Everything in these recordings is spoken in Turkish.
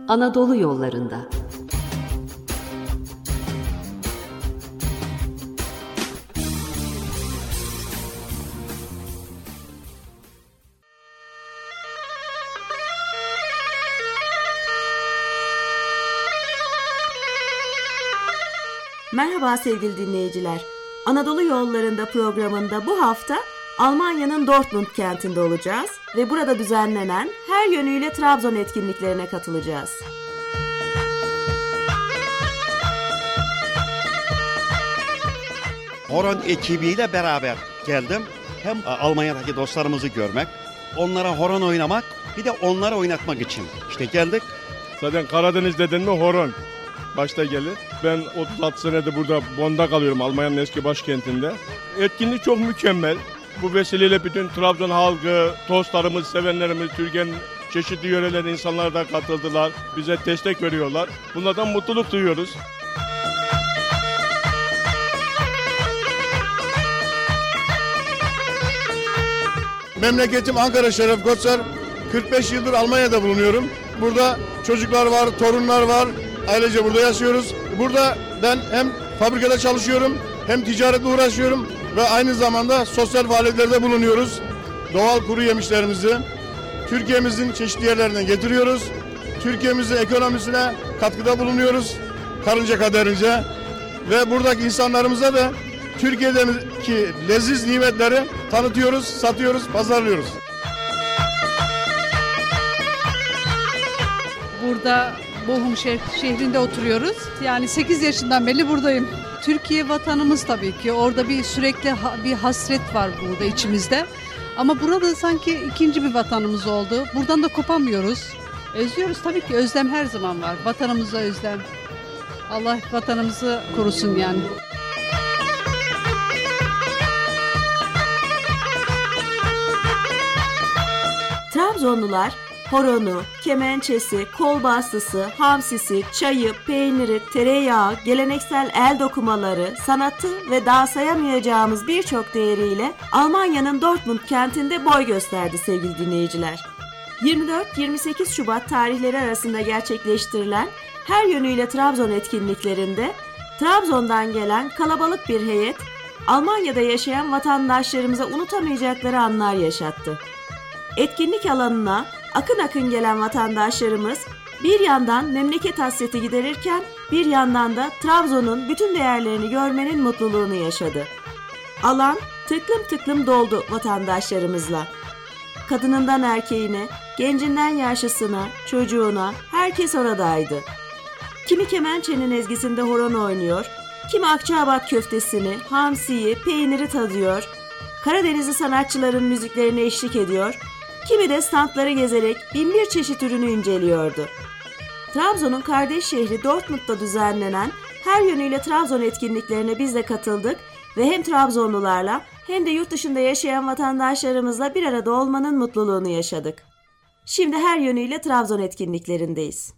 Anadolu yollarında. Merhaba sevgili dinleyiciler. Anadolu Yollarında programında bu hafta Almanya'nın Dortmund kentinde olacağız ve burada düzenlenen her yönüyle Trabzon etkinliklerine katılacağız. Horon ekibiyle beraber geldim. Hem Almanya'daki dostlarımızı görmek, onlara horon oynamak, bir de onları oynatmak için. İşte geldik. Zaten Karadeniz dedin mi horon başta gelir. Ben 36 senedir burada Bonn'da kalıyorum, Almanya'nın eski başkentinde. Etkinlik çok mükemmel. Bu vesileyle bütün Trabzon halkı, dostlarımız, sevenlerimiz, Türkiye'nin çeşitli yöreler insanlar da katıldılar. Bize destek veriyorlar. Bunlardan mutluluk duyuyoruz. Memleketim Ankara, Şeref Koçer. 45 yıldır Almanya'da bulunuyorum. Burada çocuklar var, torunlar var. Ailece burada yaşıyoruz. Burada ben hem fabrikada çalışıyorum, hem ticaretle uğraşıyorum ve aynı zamanda sosyal faaliyetlerde bulunuyoruz. Doğal kuru yemişlerimizi Türkiye'mizin çeşitli yerlerinden getiriyoruz. Türkiye'mizin ekonomisine katkıda bulunuyoruz karınca kaderince. Ve buradaki insanlarımıza da Türkiye'deki leziz nimetleri tanıtıyoruz, satıyoruz, pazarlıyoruz. Burada Bochum şehrinde oturuyoruz. Yani 8 yaşından beri buradayım. Türkiye vatanımız tabii ki. Orada bir sürekli bir hasret var burada içimizde. Ama burada sanki ikinci bir vatanımız oldu. Buradan da kopamıyoruz. Özlüyoruz tabii ki. Özlem her zaman var. Vatanımıza özlem. Allah vatanımızı korusun yani. Trabzonlular horonu, kemençesi, kolbastısı, hamsisi, çayı, peyniri, tereyağı, geleneksel el dokumaları, sanatı ve daha sayamayacağımız birçok değeriyle Almanya'nın Dortmund kentinde boy gösterdi sevgili dinleyiciler. 24-28 Şubat tarihleri arasında gerçekleştirilen her yönüyle Trabzon etkinliklerinde Trabzon'dan gelen kalabalık bir heyet Almanya'da yaşayan vatandaşlarımıza unutamayacakları anlar yaşattı. Etkinlik alanına akın akın gelen vatandaşlarımız bir yandan memleket hasreti giderirken bir yandan da Trabzon'un bütün değerlerini görmenin mutluluğunu yaşadı. Alan tıklım tıklım doldu vatandaşlarımızla. Kadınından erkeğine, gencinden yaşlısına, çocuğuna herkes oradaydı. Kimi kemençenin ezgisinde horon oynuyor, kimi Akçaabat köftesini, hamsiyi, peyniri tadıyor, Karadenizli sanatçıların müziklerine eşlik ediyor, kimi de standları gezerek binbir çeşit ürünü inceliyordu. Trabzon'un kardeş şehri Dortmund'da düzenlenen her yönüyle Trabzon etkinliklerine biz de katıldık ve hem Trabzonlularla hem de yurt dışında yaşayan vatandaşlarımızla bir arada olmanın mutluluğunu yaşadık. Şimdi her yönüyle Trabzon etkinliklerindeyiz.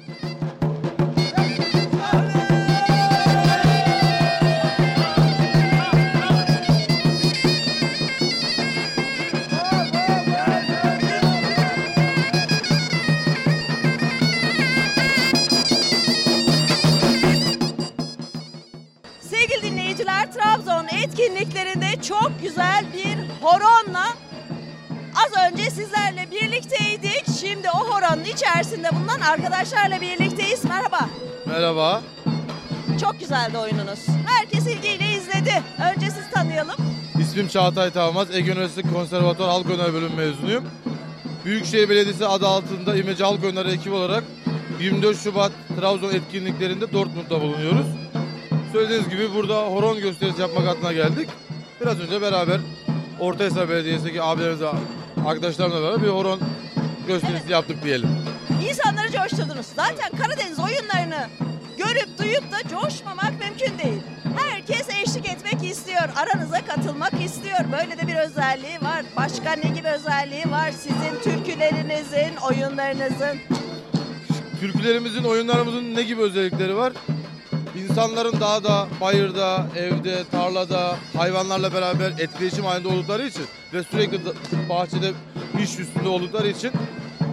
Trabzon etkinliklerinde çok güzel bir horonla az önce sizlerle birlikteydik. Şimdi o horonun içerisinde bulunan arkadaşlarla birlikteyiz. Merhaba. Merhaba. Çok güzeldi oyununuz. Herkes ilgiyle izledi. Önce siz tanıyalım. İsmim Çağatay Tavmaz. Ege Üniversitesi Konservatuvar Halk Oyunları Bölümü mezunuyum. Büyükşehir Belediyesi adı altında İmece Halk Oyunları ekibi olarak 24 Şubat Trabzon etkinliklerinde Dortmund'da bulunuyoruz. Söylediğiniz gibi burada horon gösterisi yapmak adına geldik. Biraz önce beraber Ortahisar Belediyesi'ndeki abilerimizle, arkadaşlarımla beraber bir horon gösterisi yaptık diyelim. İnsanları coşturdunuz. Zaten Karadeniz oyunlarını görüp duyup da coşmamak mümkün değil. Herkes eşlik etmek istiyor, aranıza katılmak istiyor. Böyle de bir özelliği var. Başka ne gibi özelliği var sizin türkülerinizin, oyunlarınızın? Türkülerimizin, oyunlarımızın ne gibi özellikleri var? İnsanların dağda, bayırda, evde, tarlada, hayvanlarla beraber etkileşim halinde oldukları için ve sürekli bahçede iş üstünde oldukları için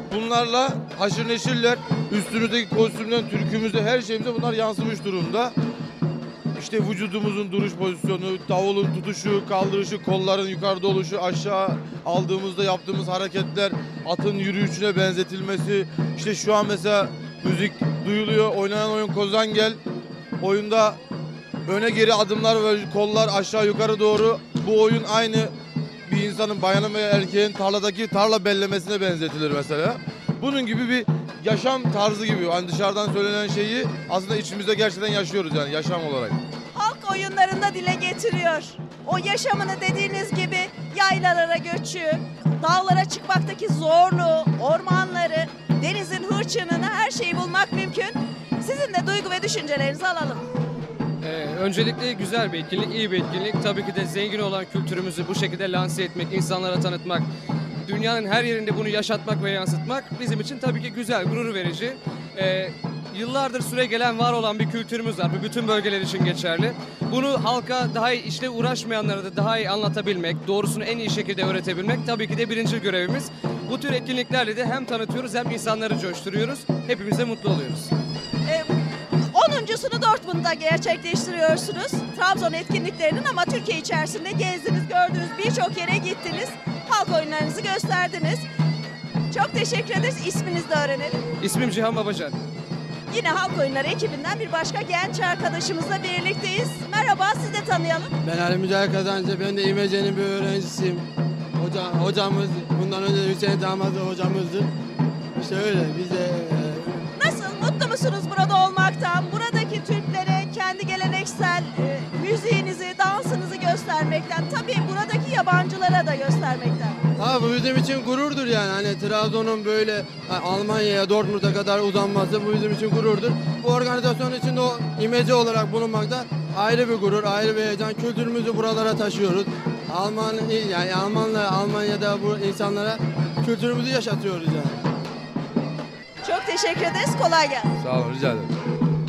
Bunlarla haşır neşirler. Üstümüzdeki kostümden, türkümüzde, her şeyimize bunlar yansımış durumda. İşte vücudumuzun duruş pozisyonu, davulun tutuşu, kaldırışı, kolların yukarıda oluşu, aşağı aldığımızda yaptığımız hareketler, atın yürüyüşüne benzetilmesi. İşte şu an mesela müzik duyuluyor, oynanan oyun Kozangel. Oyunda öne geri adımlar ve kollar aşağı yukarı doğru. Bu oyun aynı bir insanın, bayanın veya erkeğin tarladaki tarla bellemesine benzetilir mesela. Bunun gibi bir yaşam tarzı gibi. Hani dışarıdan söylenen şeyi aslında içimizde gerçekten yaşıyoruz, yani yaşam olarak. Halk oyunlarında dile getiriyor. O yaşamını dediğiniz gibi yaylalara göçü, dağlara çıkmaktaki zorluğu, ormanları, denizin hırçınını, her şeyi bulmak mümkün. Sizin de duygu ve düşüncelerinizi alalım. Öncelikle güzel bir etkinlik, iyi bir etkinlik. Tabii ki de zengin olan kültürümüzü bu şekilde lanse etmek, insanlara tanıtmak, dünyanın her yerinde bunu yaşatmak ve yansıtmak bizim için tabii ki güzel, gurur verici. Yıllardır süre gelen, var olan bir kültürümüz var. Bu bütün bölgeler için geçerli. Bunu halka, daha iyi işle uğraşmayanlara da daha iyi anlatabilmek, doğrusunu en iyi şekilde öğretebilmek tabii ki de birinci görevimiz. Bu tür etkinliklerle de hem tanıtıyoruz hem insanları coşturuyoruz. Hepimiz de mutlu oluyoruz. 10.sunu Dortmund'da gerçekleştiriyorsunuz. Trabzon etkinliklerinin, ama Türkiye içerisinde gezdiniz, gördünüz, birçok yere gittiniz. Halk oyunlarınızı gösterdiniz. Çok teşekkür ederiz. İsminizi de öğrenelim. İsmim Cihan Babacan. Yine Halk Oyunları ekibinden bir başka genç arkadaşımızla birlikteyiz. Merhaba, sizi de tanıyalım. Ben Ali Mücahit Kazancı, ben de İmece'nin bir öğrencisiyim. Hocamız, bundan önce Hüseyin Damadı hocamızdı. İşte öyle, biz de... Nasıl, mutlu musunuz burada olmaktan? Buradaki Türklere kendi geleneksel müziğinizi, dansınızı göstermekten, tabii buradaki yabancılara da göstermekten. Bu bizim için gururdur yani. Hani Trabzon'un böyle Almanya'ya, Dortmund'a kadar uzanması bu bizim için gururdur. Bu organizasyon içinde o imece olarak bulunmakta ayrı bir gurur, ayrı bir heyecan. Kültürümüzü buralara taşıyoruz. Almanya'da bu insanlara kültürümüzü yaşatıyoruz yani. Çok teşekkür ederiz. Kolay gelsin. Sağ olun, rica ederim.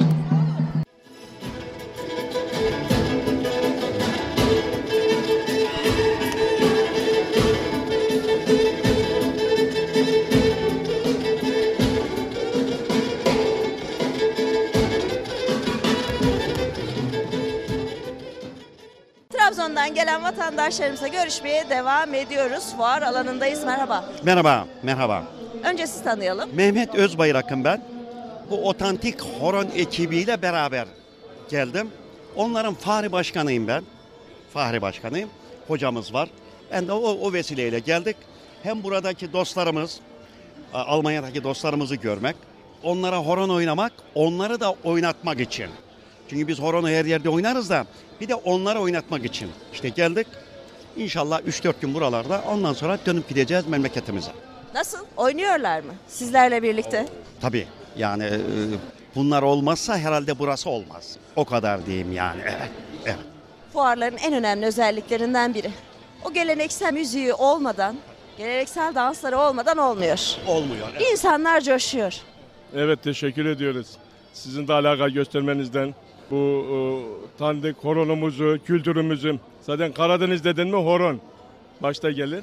Trabzon'dan gelen vatandaşlarımızla görüşmeye devam ediyoruz. Fuar alanındayız. Merhaba. Merhaba, merhaba. Önce sizi tanıyalım. Mehmet Özbayrak'ım ben. Bu otantik horon ekibiyle beraber geldim. Onların Fahri Başkanıyım ben. Fahri Başkanıyım. Hocamız var. Ben de o vesileyle geldik. Hem buradaki dostlarımız, Almanya'daki dostlarımızı görmek, onlara horon oynamak, onları da oynatmak için. Çünkü biz horonu her yerde oynarız da bir de onları oynatmak için. İşte geldik. İnşallah 3-4 gün buralarda, ondan sonra dönüp gideceğiz memleketimize. Nasıl? Oynuyorlar mı sizlerle birlikte? Tabii yani bunlar olmazsa herhalde burası olmaz. O kadar diyeyim yani. Evet. Fuarların en önemli özelliklerinden biri. O geleneksel müziği olmadan, geleneksel dansları olmadan olmuyor. Olmuyor. İnsanlar coşuyor. Evet, teşekkür ediyoruz. Sizin de alaka göstermenizden, bu tanıdık horonumuzu, kültürümüzü. Zaten Karadeniz dedin mi horon başta gelir.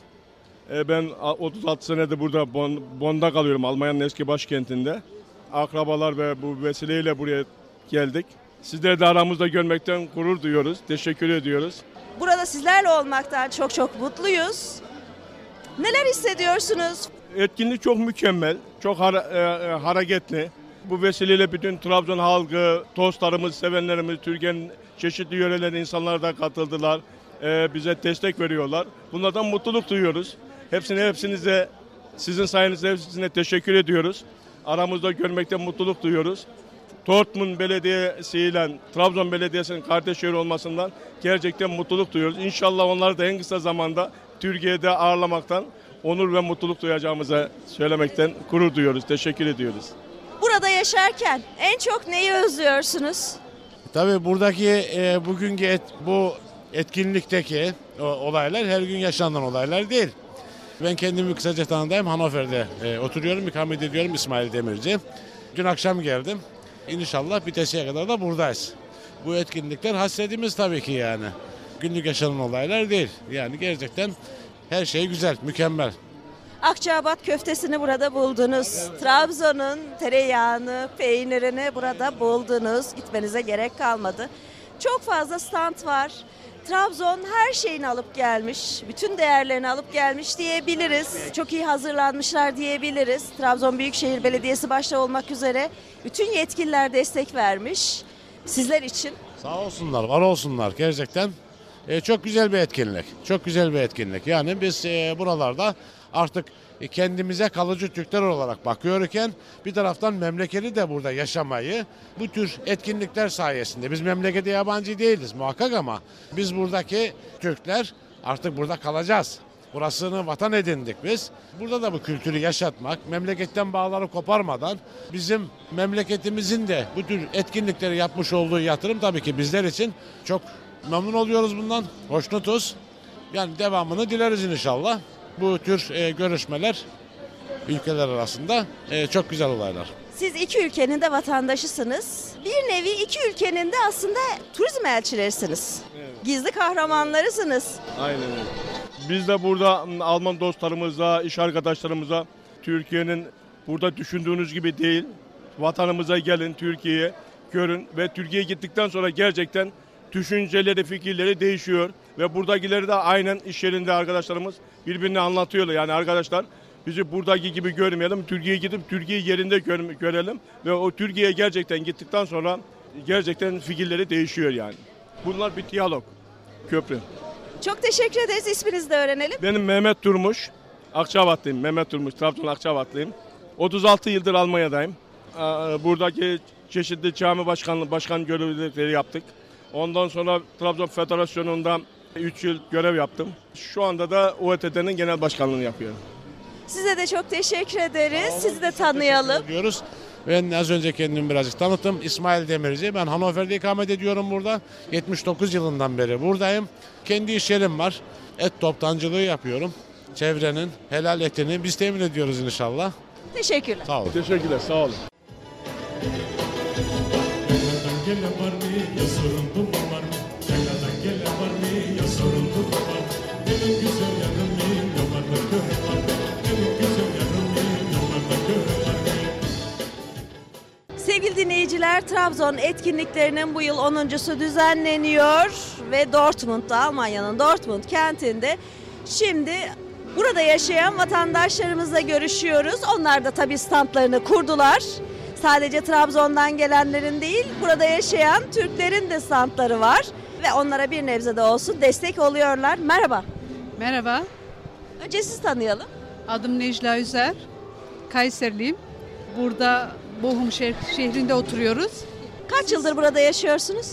Ben 36 senedir burada Bonn'da kalıyorum, Almanya'nın eski başkentinde. Akrabalar ve bu vesileyle buraya geldik. Sizleri de aramızda görmekten gurur duyuyoruz, teşekkür ediyoruz. Burada sizlerle olmaktan çok mutluyuz. Neler hissediyorsunuz? Etkinlik çok mükemmel, çok hareketli. Bu vesileyle bütün Trabzon halkı, dostlarımız, sevenlerimiz, Türkiye'nin çeşitli yörelerinde insanlar da katıldılar. Bize destek veriyorlar. Bunlardan mutluluk duyuyoruz. Hepsinize, sizin sayenizde hepsine teşekkür ediyoruz. Aramızda görmekten mutluluk duyuyoruz. Dortmund Belediyesi ile Trabzon Belediyesi'nin kardeş şehir olmasından gerçekten mutluluk duyuyoruz. İnşallah onları da en kısa zamanda Türkiye'de ağırlamaktan onur ve mutluluk duyacağımıza söylemekten gurur duyuyoruz. Teşekkür ediyoruz. Burada yaşarken en çok neyi özlüyorsunuz? Tabii buradaki bugünkü bu etkinlikteki olaylar her gün yaşanan olaylar değil. Ben kendimi kısaca tanıdayım. Hannover'de oturuyorum, ikamet ediyorum, İsmail Demirci. Dün akşam geldim. İnşallah bitesiye kadar da buradayız. Bu etkinlikler hasretimiz tabii ki yani. Günlük yaşanan olaylar değil. Yani gerçekten her şey güzel, mükemmel. Akçaabat köftesini burada buldunuz. Trabzon'un tereyağını, peynirini burada buldunuz. Gitmenize gerek kalmadı. Çok fazla stand var. Trabzon her şeyini alıp gelmiş, bütün değerlerini alıp gelmiş diyebiliriz. Çok iyi hazırlanmışlar diyebiliriz. Trabzon Büyükşehir Belediyesi başta olmak üzere bütün yetkililer destek vermiş sizler için. Sağ olsunlar, var olsunlar gerçekten. Çok güzel bir etkinlik, çok güzel bir etkinlik. Yani biz buralarda artık kendimize kalıcı Türkler olarak bakıyorken bir taraftan memleketi de burada yaşamayı bu tür etkinlikler sayesinde, biz memlekete yabancı değiliz muhakkak ama biz buradaki Türkler artık burada kalacağız. Burasını vatan edindik biz. Burada da bu kültürü yaşatmak, memleketten bağları koparmadan bizim memleketimizin de bu tür etkinlikleri yapmış olduğu yatırım tabii ki bizler için çok memnun oluyoruz bundan, hoşnutuz. Yani devamını dileriz inşallah. Bu tür görüşmeler ülkeler arasında çok güzel olaylar. Siz iki ülkenin de vatandaşısınız. Bir nevi iki ülkenin de aslında turizm elçilerisiniz. Evet. Gizli kahramanlarısınız. Aynen öyle. Biz de burada Alman dostlarımıza, iş arkadaşlarımıza Türkiye'nin burada düşündüğünüz gibi değil, vatanımıza gelin, Türkiye'ye görün ve Türkiye'ye gittikten sonra gerçekten düşünceleri, fikirleri değişiyor ve buradakileri de aynen iş yerinde arkadaşlarımız birbirine anlatıyorlar. Yani arkadaşlar bizi buradaki gibi görmeyelim, Türkiye'ye gidip Türkiye yerinde görelim ve o Türkiye'ye gerçekten gittikten sonra gerçekten fikirleri değişiyor yani. Bunlar bir diyalog, köprü. Çok teşekkür ederiz. İsminizi de öğrenelim. Benim Mehmet Durmuş, Akçabatlıyım. Mehmet Durmuş, Trabzon Akçabatlıyım. 36 yıldır Almanya'dayım. Buradaki çeşitli cami başkan görevlilikleri yaptık. Ondan sonra Trabzon Federasyonu'nda 3 yıl görev yaptım. Şu anda da OETT'nin genel başkanlığını yapıyorum. Size de çok teşekkür ederiz. Sizi de tanıyalım. Diyoruz. Ben az önce kendimi birazcık tanıttım. İsmail Demirci. Ben Hannover'de ikamet ediyorum burada. 79 yılından beri buradayım. Kendi iş yerim var. Et toptancılığı yapıyorum. Çevrenin helal etini biz temin ediyoruz inşallah. Teşekkürler. Sağ olun. Teşekkürler, sağ olun. Sevgili dinleyiciler, Trabzon etkinliklerinin bu yıl 10.sü düzenleniyor ve Dortmund'da, Almanya'nın Dortmund kentinde şimdi burada yaşayan vatandaşlarımızla görüşüyoruz. Onlar da tabii standlarını kurdular. Sadece Trabzon'dan gelenlerin değil, burada yaşayan Türklerin de standları var ve onlara bir nebze de olsun destek oluyorlar. Merhaba. Merhaba, Önce sizi tanıyalım. adım Necla Üzer. Kayserliyim. Burada Bochum şehrinde oturuyoruz. Kaç yıldır burada yaşıyorsunuz?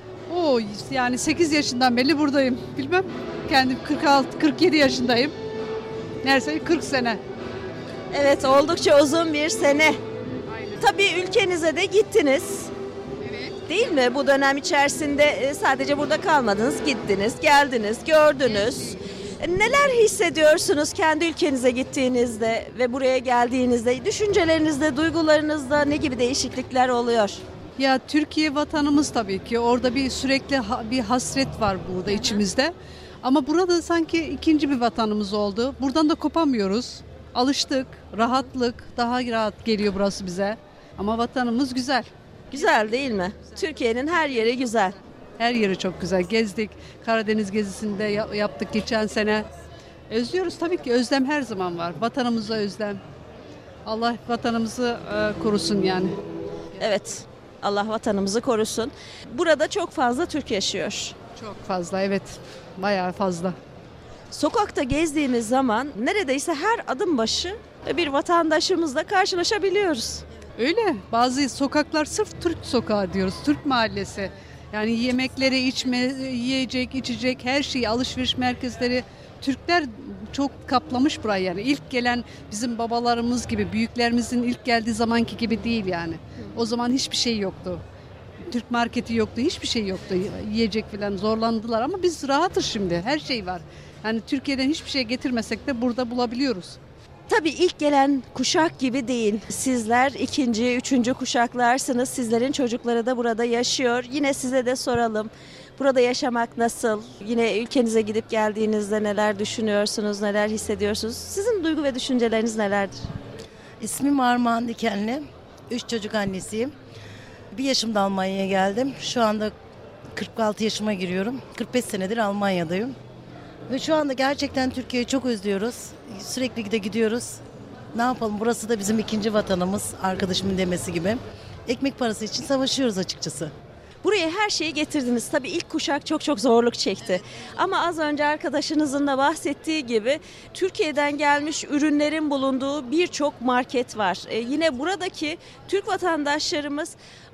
Yani 8 yaşından beri buradayım. Bilmem, kendim 47 yaşındayım. Neredeyse 40 sene. Evet, oldukça uzun bir sene. Tabii ülkenize de gittiniz. Evet. Değil mi? Bu dönem içerisinde sadece burada kalmadınız, gittiniz, geldiniz, gördünüz. Neler hissediyorsunuz kendi ülkenize gittiğinizde ve buraya geldiğinizde? Düşüncelerinizde, duygularınızda ne gibi değişiklikler oluyor? Ya Türkiye vatanımız tabii ki. Orada bir sürekli bir hasret var burada içimizde. Ama burada sanki ikinci bir vatanımız oldu. Buradan da kopamıyoruz. Alıştık, rahatlık, daha rahat geliyor burası bize. Ama vatanımız güzel. Güzel değil mi? Türkiye'nin her yeri güzel. Her yeri çok güzel. Gezdik. Karadeniz gezisinde yaptık geçen sene. Özlüyoruz tabii ki. Özlem her zaman var. Vatanımıza özlem. Allah vatanımızı korusun yani. Evet, Allah vatanımızı korusun. Burada çok fazla Türk yaşıyor. Çok fazla, evet. Bayağı fazla. Sokakta gezdiğimiz zaman neredeyse her adım başı bir vatandaşımızla karşılaşabiliyoruz. Öyle. Bazı sokaklar sırf Türk sokağı diyoruz. Türk mahallesi. Yani yemekleri, yiyecek, içecek her şeyi, alışveriş merkezleri. Türkler çok kaplamış burayı yani. İlk gelen bizim babalarımız gibi, büyüklerimizin ilk geldiği zamanki gibi değil yani. O zaman hiçbir şey yoktu. Türk marketi yoktu, hiçbir şey yoktu. Yiyecek falan zorlandılar ama biz rahatız şimdi. Her şey var. Yani Türkiye'den hiçbir şey getirmesek de burada bulabiliyoruz. Tabii ilk gelen kuşak gibi değil. Sizler ikinci, üçüncü kuşaklarsınız. Sizlerin çocukları da burada yaşıyor. Yine size de soralım. Burada yaşamak nasıl? Yine ülkenize gidip geldiğinizde neler düşünüyorsunuz, neler hissediyorsunuz? Sizin duygu ve düşünceleriniz nelerdir? İsmim Armağan Dikenli. 3 çocuk annesiyim. 1 yaşımda Almanya'ya geldim. Şu anda 46 yaşıma giriyorum. 45 senedir Almanya'dayım. Ve şu anda gerçekten Türkiye'yi çok özlüyoruz. Sürekli de gidiyoruz. Ne yapalım, burası da bizim ikinci vatanımız, arkadaşımın demesi gibi. Ekmek parası için savaşıyoruz açıkçası. Buraya her şeyi getirdiniz. Tabii ilk kuşak çok zorluk çekti. Ama az önce arkadaşınızın da bahsettiği gibi Türkiye'den gelmiş ürünlerin bulunduğu birçok market var. Yine buradaki Türk vatandaşlarımız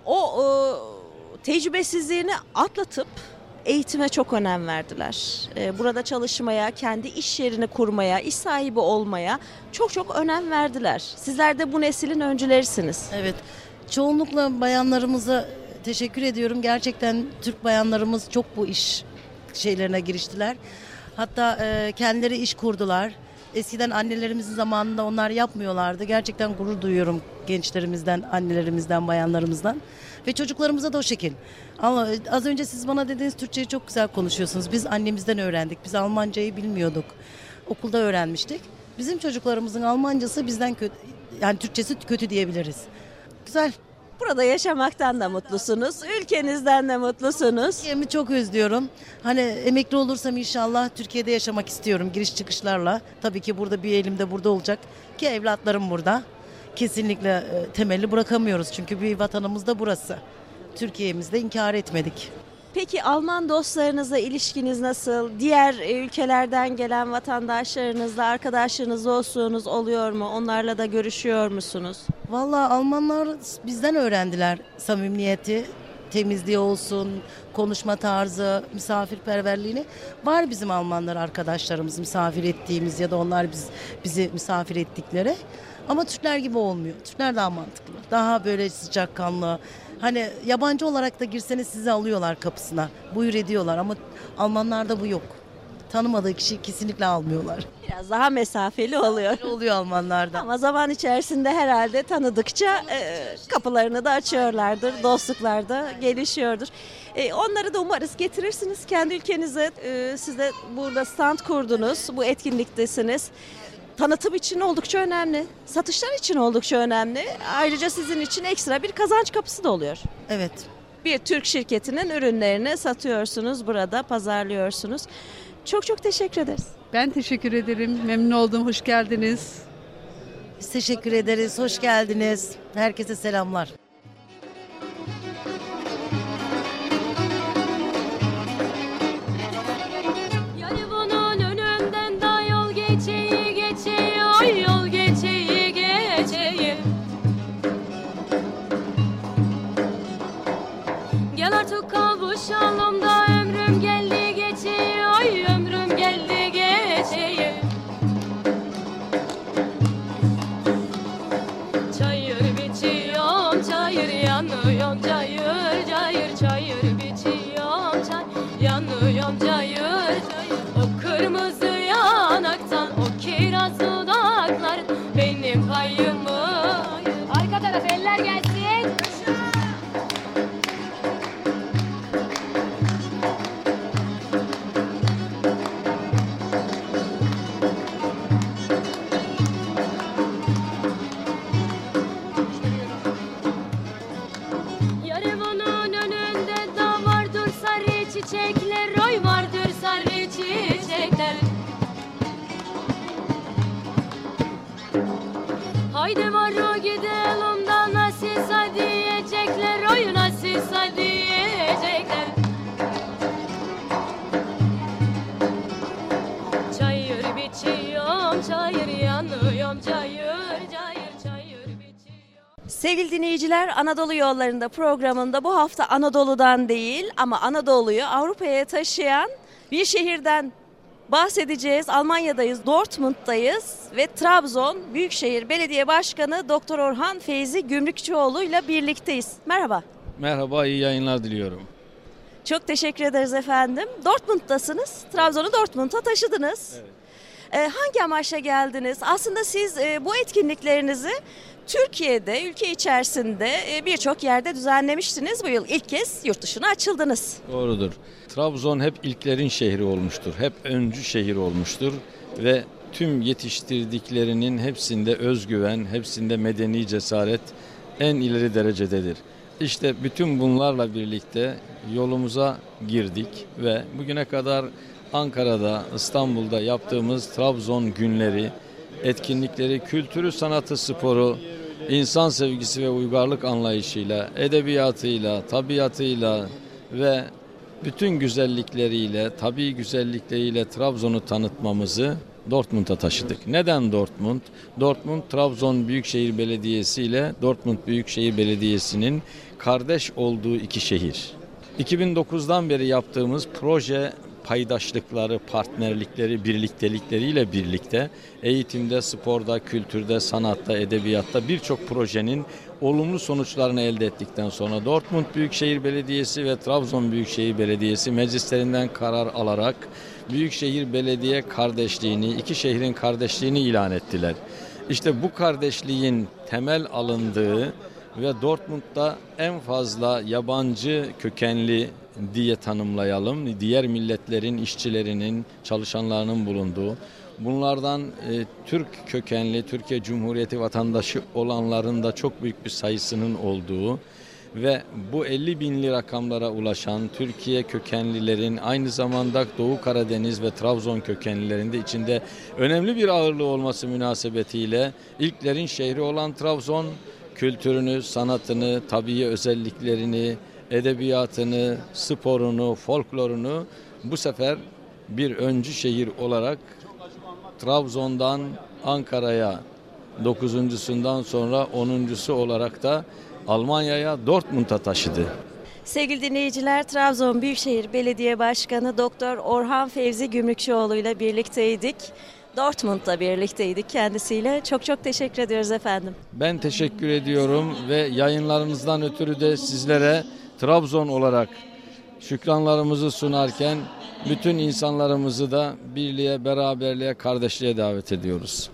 o tecrübesizliğini atlatıp eğitime çok önem verdiler. Burada çalışmaya, kendi iş yerini kurmaya, iş sahibi olmaya çok önem verdiler. Sizler de bu neslin öncülerisiniz. Evet, çoğunlukla bayanlarımıza teşekkür ediyorum. Gerçekten Türk bayanlarımız çok bu iş şeylerine giriştiler. Hatta kendileri iş kurdular. Eskiden annelerimizin zamanında onlar yapmıyorlardı. Gerçekten gurur duyuyorum gençlerimizden, annelerimizden, bayanlarımızdan. Ve çocuklarımıza da o şekil. Ama az önce siz bana dediniz Türkçeyi çok güzel konuşuyorsunuz. Biz annemizden öğrendik. Biz Almancayı bilmiyorduk. Okulda öğrenmiştik. Bizim çocuklarımızın Almancası bizden kötü. Yani Türkçesi kötü diyebiliriz. Güzel. Burada yaşamaktan da mutlusunuz, ülkenizden de mutlusunuz. Türkiye'mi çok özlüyorum. Hani emekli olursam inşallah Türkiye'de yaşamak istiyorum giriş çıkışlarla. Tabii ki burada bir elimde burada olacak ki evlatlarım burada. Kesinlikle temelli bırakamıyoruz çünkü bir vatanımız da burası. Türkiye'mizde inkar etmedik. Peki Alman dostlarınızla ilişkiniz nasıl? Diğer ülkelerden gelen vatandaşlarınızla arkadaşlığınız, dostluğunuz oluyor mu? Onlarla da görüşüyor musunuz? Vallahi Almanlar bizden öğrendiler samimiyeti, temizliği olsun, konuşma tarzı, misafirperverliğini. Var bizim Almanlar arkadaşlarımız misafir ettiğimiz ya da onlar bizi misafir ettikleri. Ama Türkler gibi olmuyor. Türkler daha mantıklı, daha böyle sıcakkanlı. Hani yabancı olarak da girseniz sizi alıyorlar kapısına. Buyur ediyorlar ama Almanlarda bu yok. Tanımadığı kişiyi kesinlikle almıyorlar. Biraz daha mesafeli oluyor. Oluyor Almanlarda. Ama zaman içerisinde herhalde tanıdıkça kapılarını da açıyorlardır. Dostluklar da gelişiyordur. Onları da umarız getirirsiniz kendi ülkenize. Siz de burada stand kurdunuz. Bu etkinliktesiniz. Tanıtım için oldukça önemli. Satışlar için oldukça önemli. Ayrıca sizin için ekstra bir kazanç kapısı da oluyor. Evet. Bir Türk şirketinin ürünlerini satıyorsunuz, burada pazarlıyorsunuz. Çok teşekkür ederiz. Ben teşekkür ederim. Memnun oldum. Hoş geldiniz. Biz teşekkür ederiz. Hoş geldiniz. Herkese selamlar. Yani bunun önünden da yol geçeyi yol geçeyi. Gel artık kavuşalım da ömrüm geldi geçeyi, ömrüm geldi geçeyi. Çayır biçiyorum, çayır yanıyorum, çayır çayır biçiyorum, yanıyorum, çayır. O kırmızı yanaktan, o kiraz dudaklar benim payımı. Arka taraf eller gelsin. Yarımının önünde da vardır sarı çiçekler, oy vardır sarı çiçekler. Haydi varro gidelim da nasılsa diyecekler, oy nasılsa diyecekler. Çayır biçiyorum, çayır yanıyorum, çayır biçiyorum. Sevgili dinleyiciler, Anadolu Yollarında programında bu hafta Anadolu'dan değil ama Anadolu'yu Avrupa'ya taşıyan bir şehirden bahsedeceğiz. Almanya'dayız, Dortmund'dayız ve Trabzon Büyükşehir Belediye Başkanı Dr. Orhan Feyzi Gümrükçüoğlu ile birlikteyiz. Merhaba. Merhaba, iyi yayınlar diliyorum. Çok teşekkür ederiz efendim. Dortmund'dasınız. Trabzon'u Dortmund'a taşıdınız. Hangi amaçla geldiniz? Aslında siz bu etkinliklerinizi Türkiye'de, ülke içerisinde birçok yerde düzenlemiştiniz. Bu yıl ilk kez yurt dışına açıldınız. Doğrudur. Trabzon hep ilklerin şehri olmuştur. Hep öncü şehir olmuştur ve tüm yetiştirdiklerinin hepsinde özgüven, hepsinde medeni cesaret en ileri derecededir. İşte bütün bunlarla birlikte yolumuza girdik ve bugüne kadar Ankara'da, İstanbul'da yaptığımız Trabzon günleri, etkinlikleri, kültürü, sanatı, sporu, insan sevgisi ve uygarlık anlayışıyla, edebiyatıyla, tabiatıyla ve bütün güzellikleriyle, tabii güzellikleriyle Trabzon'u tanıtmamızı Dortmund'a taşıdık. Neden Dortmund? Dortmund, Trabzon Büyükşehir Belediyesi ile Dortmund Büyükşehir Belediyesi'nin kardeş olduğu iki şehir. 2009'dan beri yaptığımız proje paydaşlıkları, partnerlikleri, birliktelikleriyle birlikte eğitimde, sporda, kültürde, sanatta, edebiyatta birçok projenin olumlu sonuçlarını elde ettikten sonra Dortmund Büyükşehir Belediyesi ve Trabzon Büyükşehir Belediyesi meclislerinden karar alarak Büyükşehir Belediye kardeşliğini, iki şehrin kardeşliğini ilan ettiler. İşte bu kardeşliğin temel alındığı ve Dortmund'da en fazla yabancı kökenli diye tanımlayalım, diğer milletlerin, işçilerinin, çalışanlarının bulunduğu, bunlardan Türk kökenli, Türkiye Cumhuriyeti vatandaşı olanların da çok büyük bir sayısının olduğu ve bu 50 binli rakamlara ulaşan Türkiye kökenlilerin aynı zamanda Doğu Karadeniz ve Trabzon kökenlilerinde içinde önemli bir ağırlığı olması münasebetiyle ilklerin şehri olan Trabzon, kültürünü, sanatını, tabii özelliklerini, edebiyatını, sporunu, folklorunu bu sefer bir öncü şehir olarak Trabzon'dan Ankara'ya 9.'sundan sonra 10.'su olarak da Almanya'ya, Dortmund'a taşıdı. Sevgili dinleyiciler, Trabzon Büyükşehir Belediye Başkanı Doktor Orhan Fevzi Gümrükçüoğlu ile birlikteydik. Dortmund'da birlikteydik kendisiyle. Çok çok teşekkür ediyoruz efendim. Ben teşekkür ediyorum ve yayınlarınızdan ötürü de sizlere Trabzon olarak şükranlarımızı sunarken bütün insanlarımızı da birliğe, beraberliğe, kardeşliğe davet ediyoruz.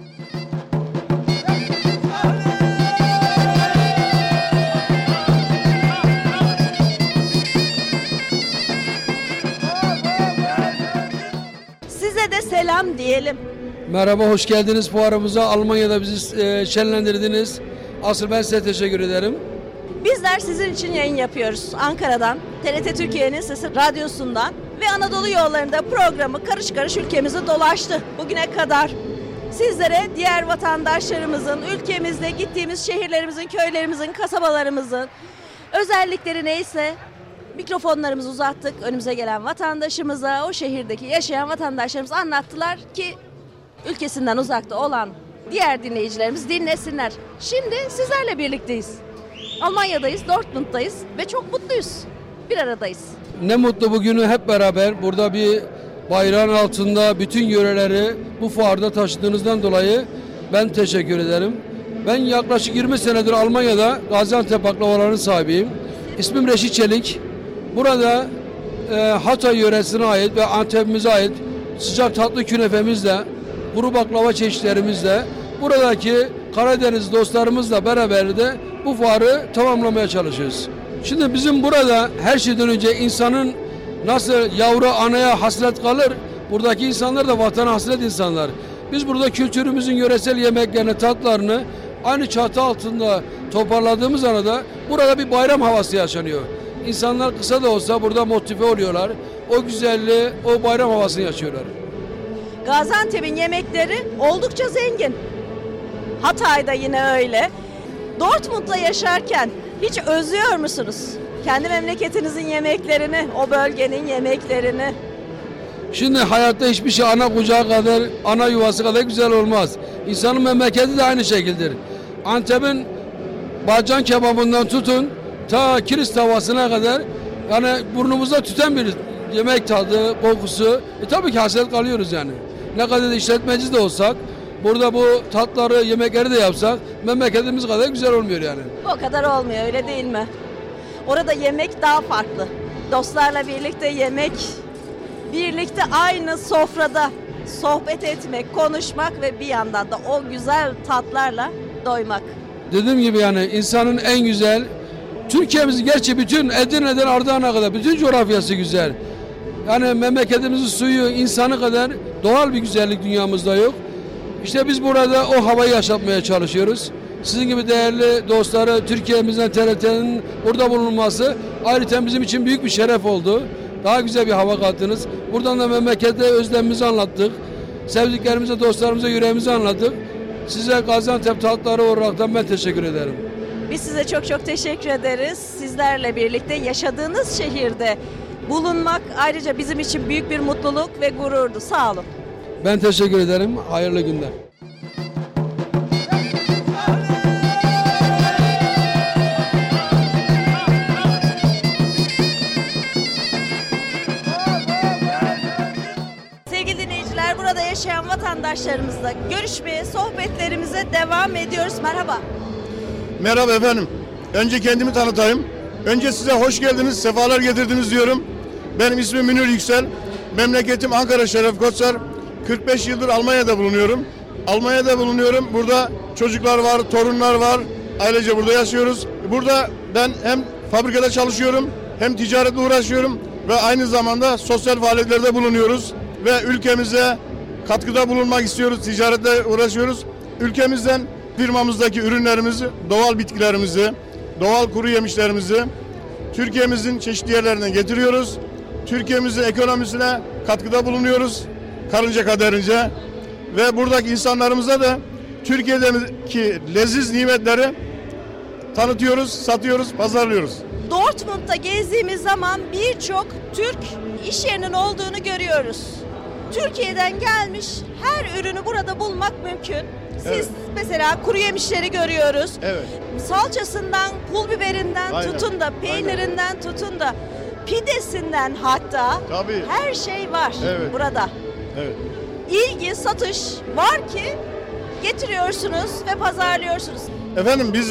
Size de selam diyelim. Merhaba, hoş geldiniz fuarımıza. Almanya'da bizi şenlendirdiniz. Asıl ben size teşekkür ederim. Bizler sizin için yayın yapıyoruz Ankara'dan, TRT Türkiye'nin Sesi Radyosu'ndan ve Anadolu Yolları'nda programı karış karış ülkemizi dolaştı bugüne kadar. Sizlere diğer vatandaşlarımızın, ülkemizde gittiğimiz şehirlerimizin, köylerimizin, kasabalarımızın özellikleri neyse mikrofonlarımızı uzattık önümüze gelen vatandaşımıza, o şehirdeki yaşayan vatandaşlarımız anlattılar ki ülkesinden uzakta olan diğer dinleyicilerimiz dinlesinler. Şimdi sizlerle birlikteyiz. Almanya'dayız, Dortmund'dayız ve çok mutluyuz. Bir aradayız. Ne mutlu bugünü hep beraber burada bir bayrağın altında bütün yöreleri bu fuarda taşıdığınızdan dolayı ben teşekkür ederim. Ben yaklaşık 20 senedir Almanya'da Gaziantep baklavalarının sahibiyim. İsmim Reşit Çelik. Burada Hatay yöresine ait ve Antep'imize ait sıcak tatlı künefemizle, kuru baklava çeşitlerimizle, buradaki Karadeniz dostlarımızla beraber de bu fuarı tamamlamaya çalışıyoruz. Şimdi bizim burada her şeyden önce insanın nasıl yavru anaya hasret kalır, buradaki insanlar da vatana hasret insanlar. Biz burada kültürümüzün yöresel yemeklerini, tatlarını aynı çatı altında toparladığımız arada burada bir bayram havası yaşanıyor. İnsanlar kısa da olsa burada motive oluyorlar. O güzelliği, o bayram havasını yaşıyorlar. Gaziantep'in yemekleri oldukça zengin. Hatay'da yine öyle. Dortmund'da yaşarken hiç özlüyor musunuz? Kendi memleketinizin yemeklerini, o bölgenin yemeklerini. Şimdi hayatta hiçbir şey ana kucağı kadar, ana yuvası kadar güzel olmaz. İnsanın memleketi de aynı şekildir. Antep'in Bağcan kebabından tutun ta kilis tavasına kadar yani burnumuzda tüten bir yemek tadı, kokusu. Tabii ki hasret kalıyoruz yani. Ne kadar da işletmeci de olsak, burada bu tatları, yemekleri de yapsak memleketimiz kadar güzel olmuyor yani. O kadar olmuyor, öyle değil mi? Orada yemek daha farklı. Dostlarla birlikte yemek, birlikte aynı sofrada sohbet etmek, konuşmak ve bir yandan da o güzel tatlarla doymak. Dediğim gibi yani insanın en güzel, Türkiye'miz gerçi bütün Edirne'den Ardahan'a kadar bütün coğrafyası güzel. Yani memleketimizin suyu, insanı kadar doğal bir güzellik dünyamızda yok. İşte biz burada o havayı yaşatmaya çalışıyoruz. Sizin gibi değerli dostları, Türkiye'mizden TRT'nin burada bulunması ayrıca bizim için büyük bir şeref oldu. Daha güzel bir hava kattınız. Buradan da memlekete özlemimizi anlattık. Sevdiklerimize, dostlarımıza yüreğimizi anlattık. Size Gaziantep tatları olaraktan ben teşekkür ederim. Biz size çok çok teşekkür ederiz. Sizlerle birlikte yaşadığınız şehirde bulunmak ayrıca bizim için büyük bir mutluluk ve gururdu. Sağ olun. Ben teşekkür ederim. Hayırlı günler. Sevgili dinleyiciler, burada yaşayan vatandaşlarımızla görüşmeye, sohbetlerimize devam ediyoruz. Merhaba. Merhaba efendim. Önce kendimi tanıtayım. Önce size hoş geldiniz, sefalar getirdiniz diyorum. Benim ismim Münir Yüksel. Memleketim Ankara Şeref Koçsar. 45 yıldır Almanya'da bulunuyorum. Burada çocuklar var, torunlar var. Ailece burada yaşıyoruz. Burada ben hem fabrikada çalışıyorum, hem ticaretle uğraşıyorum ve aynı zamanda sosyal faaliyetlerde bulunuyoruz. Ve ülkemize katkıda bulunmak istiyoruz, ticaretle uğraşıyoruz. Ülkemizden firmamızdaki ürünlerimizi, doğal bitkilerimizi, doğal kuru yemişlerimizi Türkiye'mizin çeşitli yerlerinden getiriyoruz. Türkiye'mizin ekonomisine katkıda bulunuyoruz karınca kaderince. Ve buradaki insanlarımıza da Türkiye'deki leziz nimetleri tanıtıyoruz, satıyoruz, pazarlıyoruz. Dortmund'da gezdiğimiz zaman birçok Türk iş yerinin olduğunu görüyoruz. Türkiye'den gelmiş her ürünü burada bulmak mümkün. Siz mesela kuru yemişleri görüyoruz. Evet. Salçasından, pul biberinden tutun da, peynirinden tutun da, pidesinden hatta her şey var burada. Evet. İlgi, satış var ki getiriyorsunuz ve pazarlıyorsunuz. Efendim biz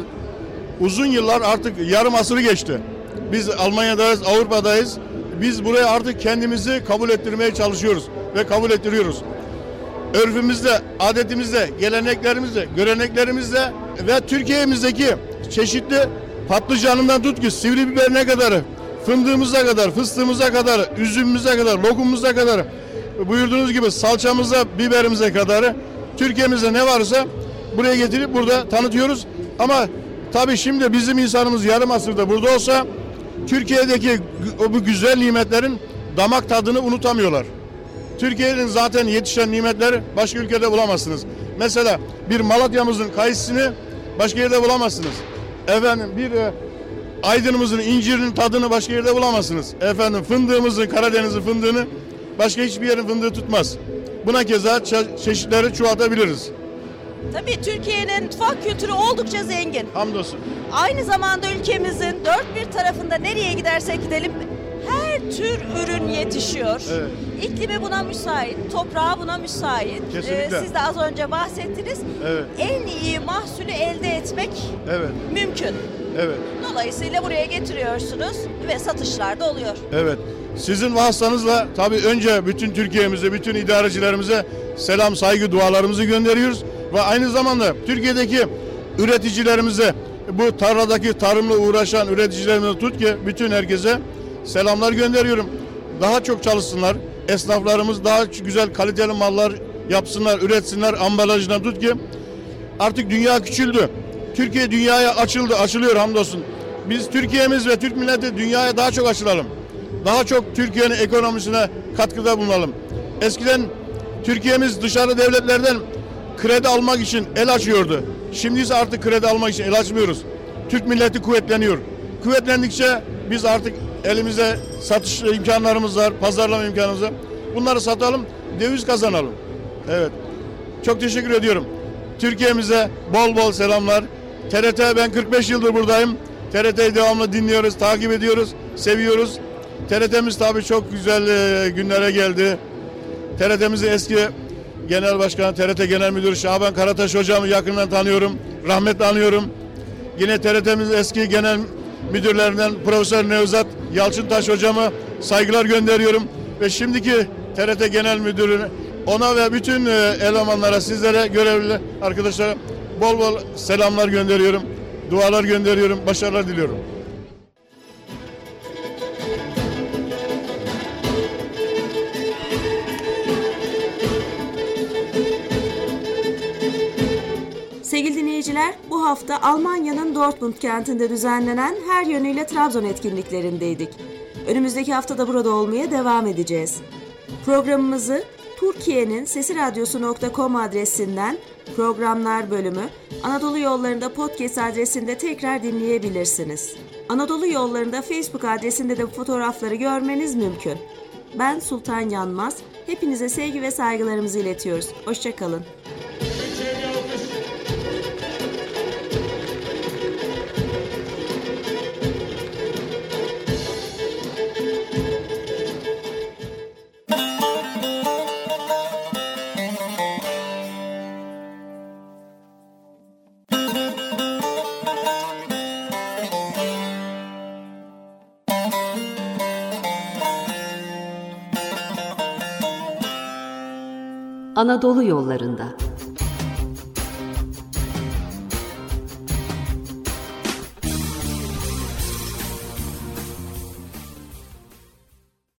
uzun yıllar artık yarım asırı geçti. Biz Almanya'dayız, Avrupa'dayız. Biz buraya artık kendimizi kabul ettirmeye çalışıyoruz ve kabul ettiriyoruz. Örfümüzde, adetimizde, geleneklerimizde, göreneklerimizde ve Türkiye'mizdeki çeşitli patlıcanından tut ki sivri biberine kadar, fındığımıza kadar, fıstığımıza kadar, üzümümüze kadar, lokumumuza kadar, buyurduğunuz gibi salçamıza, biberimize kadar Türkiye'mizde ne varsa buraya getirip burada tanıtıyoruz. Ama tabii şimdi bizim insanımız yarım asırda burada olsa Türkiye'deki bu güzel nimetlerin damak tadını unutamıyorlar. Türkiye'nin zaten yetişen nimetleri başka ülkede bulamazsınız. Mesela bir Malatya'mızın kayısını başka yerde bulamazsınız. Efendim bir Aydın'ımızın incirinin tadını başka yerde bulamazsınız. Efendim fındığımızın, Karadeniz'in fındığını başka hiçbir yerin fındığı tutmaz. Buna keza çeşitleri çoğaltabiliriz. Tabii Türkiye'nin mutfak kültürü oldukça zengin. Hamdolsun. Aynı zamanda ülkemizin dört bir tarafında nereye gidersek gidelim her tür ürün yetişiyor. Evet. İklimi buna müsait, toprağı buna müsait. Kesinlikle. Siz de az önce bahsettiniz. Evet. En iyi mahsulü elde etmek mümkün. Evet. Dolayısıyla buraya getiriyorsunuz ve satışlar da oluyor. Evet. Sizin vasıtanızla tabii önce bütün Türkiye'mize, bütün idarecilerimize selam, saygı, dualarımızı gönderiyoruz. Ve aynı zamanda Türkiye'deki üreticilerimize, bu tarladaki tarımla uğraşan üreticilerimize tut ki bütün herkese selamlar gönderiyorum. Daha çok çalışsınlar. Esnaflarımız daha güzel kaliteli mallar yapsınlar, üretsinler ambalajından tut ki. Artık dünya küçüldü. Türkiye dünyaya açılıyor hamdolsun. Biz Türkiye'miz ve Türk milleti dünyaya daha çok açılalım. Daha çok Türkiye'nin ekonomisine katkıda bulunalım. Eskiden Türkiye'miz dışarı devletlerden kredi almak için el açıyordu. Şimdi ise artık kredi almak için el açmıyoruz. Türk milleti kuvvetleniyor. Kuvvetlendikçe biz artık elimize satış imkanlarımız var, pazarlama imkanımız var. Bunları satalım, döviz kazanalım. Evet. Çok teşekkür ediyorum. Türkiye'mize bol bol selamlar. TRT ben 45 yıldır buradayım. TRT'yi devamlı dinliyoruz, takip ediyoruz, seviyoruz. TRT'miz tabii çok güzel günlere geldi. TRT'mizin eski Genel Başkanı, TRT Genel Müdürü Şaban Karataş hocamı yakından tanıyorum, rahmetle anıyorum. Yine TRT'miz eski genel müdürlerinden Profesör Nevzat Yalçıntaş hocama saygılar gönderiyorum. Ve şimdiki TRT Genel Müdürü Ona ve bütün elemanlara, sizlere, görevli arkadaşlara bol bol selamlar gönderiyorum. Dualar gönderiyorum. Başarılar diliyorum. Sevgili dinleyiciler, bu hafta Almanya'nın Dortmund kentinde düzenlenen her yönüyle Trabzon etkinliklerindeydik. Önümüzdeki hafta da burada olmaya devam edeceğiz. Programımızı Türkiye'nin sesiradyosu.com adresinden programlar bölümü Anadolu Yolları'nda podcast adresinde tekrar dinleyebilirsiniz. Anadolu Yolları'nda Facebook adresinde de fotoğrafları görmeniz mümkün. Ben Sultan Yanmaz. Hepinize sevgi ve saygılarımızı iletiyoruz. Hoşça kalın. Anadolu Yolları'nda